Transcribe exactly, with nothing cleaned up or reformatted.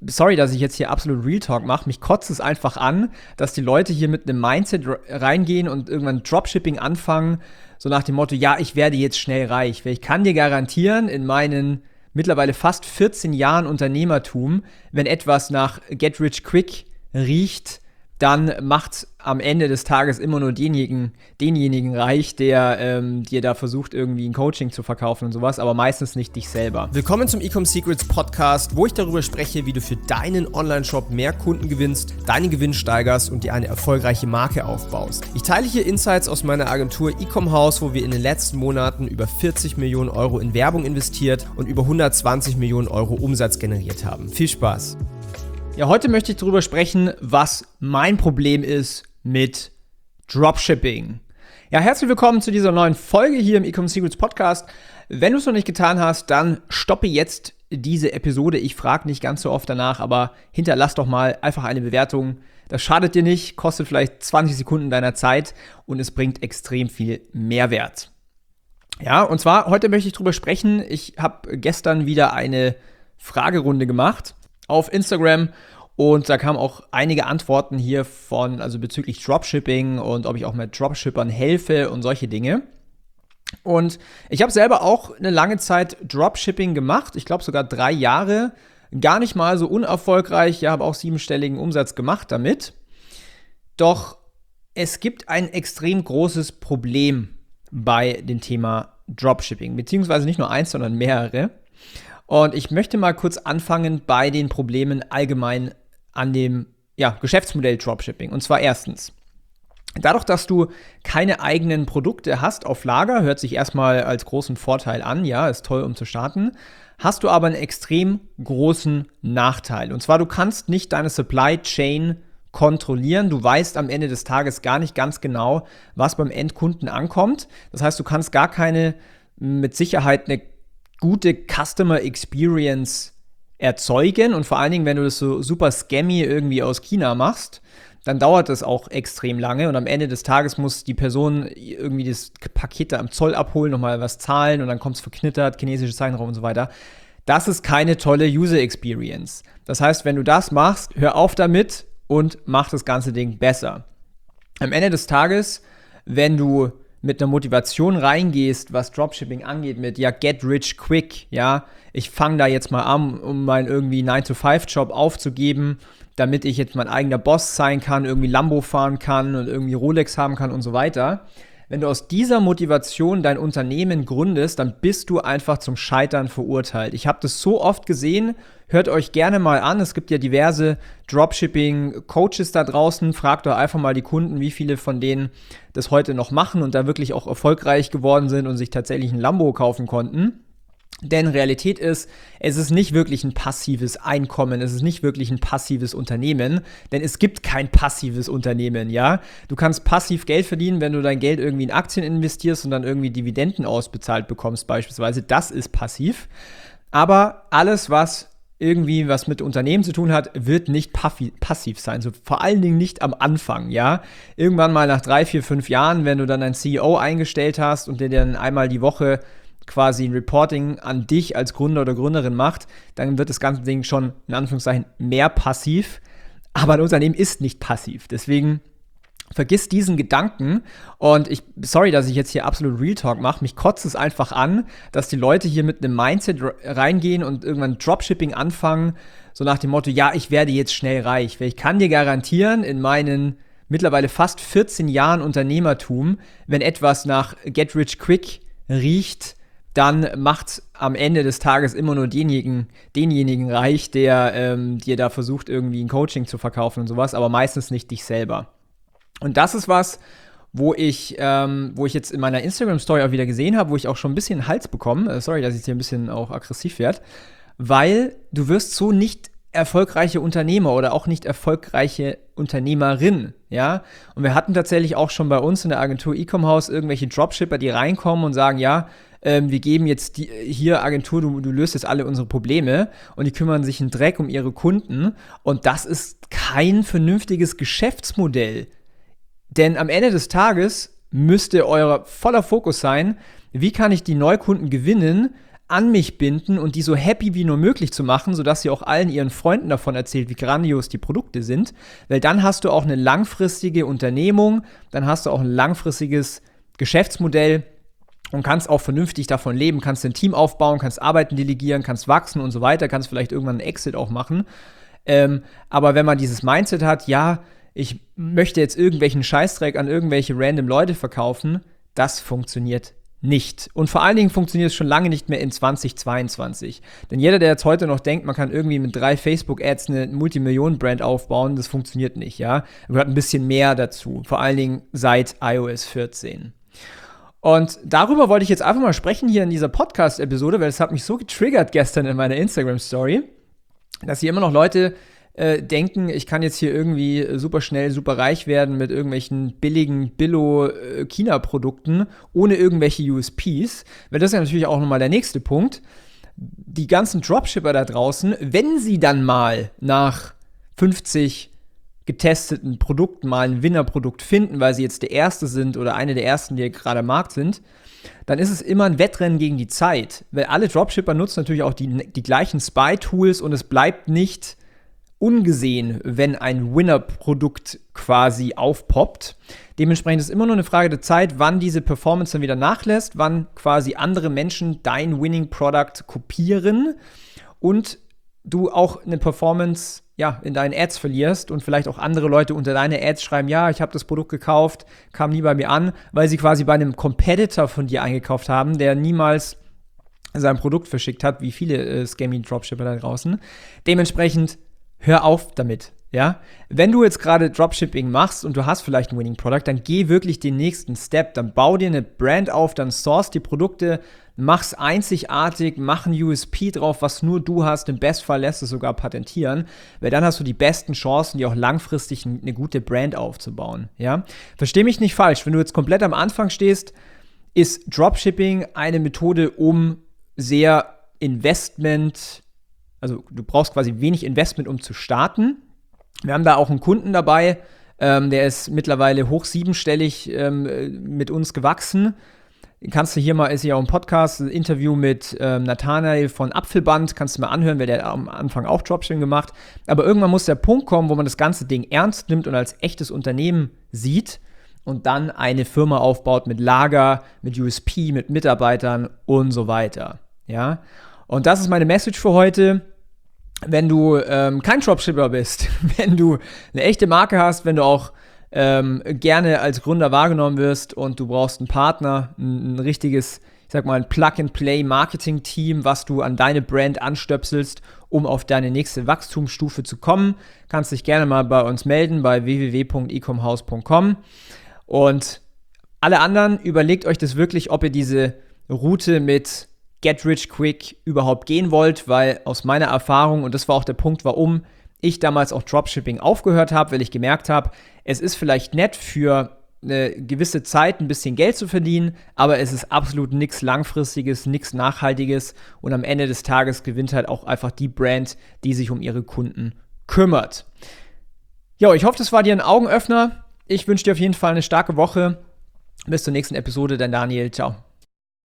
sorry, dass ich jetzt hier absolut Real Talk mache, mich kotzt es einfach an, dass die Leute hier mit einem Mindset reingehen und irgendwann Dropshipping anfangen, so nach dem Motto, ja, ich werde jetzt schnell reich. Weil ich kann dir garantieren, in meinen mittlerweile fast vierzehn Jahren Unternehmertum, wenn etwas nach Get Rich Quick riecht, dann macht am Ende des Tages immer nur denjenigen, denjenigen reich, der ähm, dir da versucht, irgendwie ein Coaching zu verkaufen und sowas, aber meistens nicht dich selber. Willkommen zum Ecom Secrets Podcast, wo ich darüber spreche, wie du für deinen Online-Shop mehr Kunden gewinnst, deinen Gewinn steigerst und dir eine erfolgreiche Marke aufbaust. Ich teile hier Insights aus meiner Agentur Ecom House, wo wir in den letzten Monaten über vierzig Millionen Euro in Werbung investiert und über hundertzwanzig Millionen Euro Umsatz generiert haben. Viel Spaß! Ja, heute möchte ich darüber sprechen, was mein Problem ist mit Dropshipping. Ja, herzlich willkommen zu dieser neuen Folge hier im Ecom Secrets Podcast. Wenn du es noch nicht getan hast, dann stoppe jetzt diese Episode. Ich frage nicht ganz so oft danach, aber hinterlass doch mal einfach eine Bewertung. Das schadet dir nicht, kostet vielleicht zwanzig Sekunden deiner Zeit und es bringt extrem viel Mehrwert. Ja, und zwar heute möchte ich darüber sprechen. Ich habe gestern wieder eine Fragerunde gemacht auf Instagram und da kamen auch einige Antworten hier von, also bezüglich Dropshipping und ob ich auch mit Dropshippern helfe und solche Dinge. Und ich habe selber auch eine lange Zeit Dropshipping gemacht, ich glaube sogar drei Jahre, gar nicht mal so unerfolgreich, ja, habe auch siebenstelligen Umsatz gemacht damit. Doch es gibt ein extrem großes Problem bei dem Thema Dropshipping, beziehungsweise nicht nur eins, sondern mehrere. Und ich möchte mal kurz anfangen bei den Problemen allgemein an dem ja, Geschäftsmodell Dropshipping. Und zwar erstens, dadurch, dass du keine eigenen Produkte hast auf Lager, hört sich erstmal als großen Vorteil an, ja, ist toll, um zu starten, hast du aber einen extrem großen Nachteil. Und zwar, du kannst nicht deine Supply Chain kontrollieren. Du weißt am Ende des Tages gar nicht ganz genau, was beim Endkunden ankommt. Das heißt, du kannst gar keine, mit Sicherheit eine gute Customer Experience erzeugen und vor allen Dingen, wenn du das so super scammy irgendwie aus China machst, dann dauert das auch extrem lange und am Ende des Tages muss die Person irgendwie das Paket da am Zoll abholen, nochmal was zahlen und dann kommt es verknittert, chinesische Zeichenraum und so weiter. Das ist keine tolle User Experience. Das heißt, wenn du das machst, hör auf damit und mach das ganze Ding besser. Am Ende des Tages, wenn du mit einer Motivation reingehst, was Dropshipping angeht, mit ja, get rich quick, ja, ich fange da jetzt mal an, um meinen irgendwie nine to five Job aufzugeben, damit ich jetzt mein eigener Boss sein kann, irgendwie Lambo fahren kann und irgendwie Rolex haben kann und so weiter. Wenn du aus dieser Motivation dein Unternehmen gründest, dann bist du einfach zum Scheitern verurteilt. Ich habe das so oft gesehen, hört euch gerne mal an, es gibt ja diverse Dropshipping-Coaches da draußen, fragt doch einfach mal die Kunden, wie viele von denen das heute noch machen und da wirklich auch erfolgreich geworden sind und sich tatsächlich ein Lambo kaufen konnten. Denn Realität ist, es ist nicht wirklich ein passives Einkommen, es ist nicht wirklich ein passives Unternehmen, denn es gibt kein passives Unternehmen, ja. Du kannst passiv Geld verdienen, wenn du dein Geld irgendwie in Aktien investierst und dann irgendwie Dividenden ausbezahlt bekommst beispielsweise, das ist passiv. Aber alles, was irgendwie was mit Unternehmen zu tun hat, wird nicht passiv sein, so vor allen Dingen nicht am Anfang, ja. Irgendwann mal nach drei, vier, fünf Jahren, wenn du dann einen C E O eingestellt hast und der dann einmal die Woche quasi ein Reporting an dich als Gründer oder Gründerin macht, dann wird das ganze Ding schon in Anführungszeichen mehr passiv, aber ein Unternehmen ist nicht passiv, deswegen vergiss diesen Gedanken und ich, sorry, dass ich jetzt hier absolut Real Talk mache, mich kotzt es einfach an, dass die Leute hier mit einem Mindset reingehen und irgendwann Dropshipping anfangen, so nach dem Motto, ja, ich werde jetzt schnell reich, weil ich kann dir garantieren, in meinen mittlerweile fast vierzehn Jahren Unternehmertum, wenn etwas nach Get Rich Quick riecht, dann macht am Ende des Tages immer nur denjenigen, denjenigen reich, der ähm, dir da versucht, irgendwie ein Coaching zu verkaufen und sowas, aber meistens nicht dich selber. Und das ist was, wo ich, ähm, wo ich jetzt in meiner Instagram-Story auch wieder gesehen habe, wo ich auch schon ein bisschen einen Hals bekomme, äh, sorry, dass ich jetzt hier ein bisschen auch aggressiv werde, weil du wirst so nicht erfolgreiche Unternehmer oder auch nicht erfolgreiche Unternehmerin, ja. Und wir hatten tatsächlich auch schon bei uns in der Agentur Ecom House irgendwelche Dropshipper, die reinkommen und sagen, ja, ähm, wir geben jetzt die, hier Agentur, du, du löst jetzt alle unsere Probleme und die kümmern sich einen Dreck um ihre Kunden und das ist kein vernünftiges Geschäftsmodell. Denn am Ende des Tages müsste euer voller Fokus sein, wie kann ich die Neukunden gewinnen, an mich binden und die so happy wie nur möglich zu machen, sodass sie auch allen ihren Freunden davon erzählt, wie grandios die Produkte sind. Weil dann hast du auch eine langfristige Unternehmung, dann hast du auch ein langfristiges Geschäftsmodell und kannst auch vernünftig davon leben, kannst ein Team aufbauen, kannst Arbeiten delegieren, kannst wachsen und so weiter, kannst vielleicht irgendwann einen Exit auch machen. Ähm, aber wenn man dieses Mindset hat, ja, ich möchte jetzt irgendwelchen Scheißdreck an irgendwelche random Leute verkaufen, das funktioniert nicht. Und vor allen Dingen funktioniert es schon lange nicht mehr in zwanzig zweiundzwanzig. Denn jeder, der jetzt heute noch denkt, man kann irgendwie mit drei Facebook-Ads eine Multimillionen-Brand aufbauen, das funktioniert nicht, ja. Da gehört ein bisschen mehr dazu, vor allen Dingen seit i O S vierzehn. Und darüber wollte ich jetzt einfach mal sprechen hier in dieser Podcast-Episode, weil es hat mich so getriggert gestern in meiner Instagram-Story, dass hier immer noch Leute Äh, denken, ich kann jetzt hier irgendwie super schnell, super reich werden mit irgendwelchen billigen Billo-China-Produkten ohne irgendwelche U S Ps. Weil das ist ja natürlich auch nochmal der nächste Punkt. Die ganzen Dropshipper da draußen, wenn sie dann mal nach fünfzig getesteten Produkten mal ein Winnerprodukt finden, weil sie jetzt der Erste sind oder eine der Ersten, die gerade am Markt sind, dann ist es immer ein Wettrennen gegen die Zeit. Weil alle Dropshipper nutzen natürlich auch die, die gleichen Spy-Tools und es bleibt nicht ungesehen, wenn ein Winner-Produkt quasi aufpoppt. Dementsprechend ist es immer nur eine Frage der Zeit, wann diese Performance dann wieder nachlässt, wann quasi andere Menschen dein Winning-Product kopieren und du auch eine Performance ja, in deinen Ads verlierst und vielleicht auch andere Leute unter deine Ads schreiben, ja, ich habe das Produkt gekauft, kam nie bei mir an, weil sie quasi bei einem Competitor von dir eingekauft haben, der niemals sein Produkt verschickt hat, wie viele äh, Scammy-Dropshipper da draußen. Dementsprechend hör auf damit, ja. Wenn du jetzt gerade Dropshipping machst und du hast vielleicht ein Winning Product, dann geh wirklich den nächsten Step. Dann bau dir eine Brand auf, dann source die Produkte, mach's einzigartig, mach ein U S P drauf, was nur du hast. Im Bestfall lässt es sogar patentieren, weil dann hast du die besten Chancen, dir auch langfristig eine gute Brand aufzubauen, ja. Versteh mich nicht falsch, wenn du jetzt komplett am Anfang stehst, ist Dropshipping eine Methode, um sehr Investment Also du brauchst quasi wenig Investment, um zu starten. Wir haben da auch einen Kunden dabei, ähm, der ist mittlerweile hoch siebenstellig ähm, mit uns gewachsen. Den kannst du hier mal, ist ja auch ein Podcast, ein Interview mit ähm, Nathanael von Apfelband, kannst du mal anhören, weil der hat am Anfang auch Dropshipping gemacht. Aber irgendwann muss der Punkt kommen, wo man das ganze Ding ernst nimmt und als echtes Unternehmen sieht und dann eine Firma aufbaut mit Lager, mit U S P, mit Mitarbeitern und so weiter. Ja? Und das ist meine Message für heute. Wenn du ähm, kein Dropshipper bist, wenn du eine echte Marke hast, wenn du auch ähm, gerne als Gründer wahrgenommen wirst und du brauchst einen Partner, ein, ein richtiges, ich sag mal, ein Plug-and-Play-Marketing-Team, was du an deine Brand anstöpselst, um auf deine nächste Wachstumsstufe zu kommen, kannst dich gerne mal bei uns melden bei w w w punkt ecomhouse punkt com. Und alle anderen, überlegt euch das wirklich, ob ihr diese Route mit Get Rich Quick überhaupt gehen wollt, weil aus meiner Erfahrung, und das war auch der Punkt, warum ich damals auch Dropshipping aufgehört habe, weil ich gemerkt habe, es ist vielleicht nett für eine gewisse Zeit ein bisschen Geld zu verdienen, aber es ist absolut nichts Langfristiges, nichts Nachhaltiges und am Ende des Tages gewinnt halt auch einfach die Brand, die sich um ihre Kunden kümmert. Jo, ich hoffe, das war dir ein Augenöffner. Ich wünsche dir auf jeden Fall eine starke Woche. Bis zur nächsten Episode, dein Daniel. Ciao.